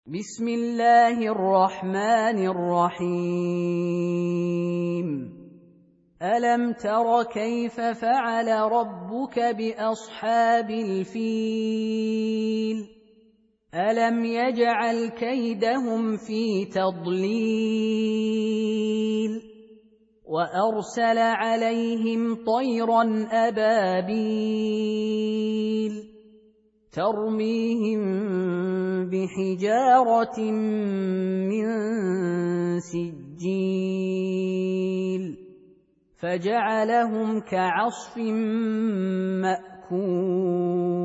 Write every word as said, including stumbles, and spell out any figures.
بسم الله الرحمن الرحيم ألم تر كيف فعل ربك بأصحاب الفيل ألم يجعل كيدهم في تضليل وأرسل عليهم طيرا أبابيل ترميهم بحجارة من سجيل فجعلهم كعصف مأكول.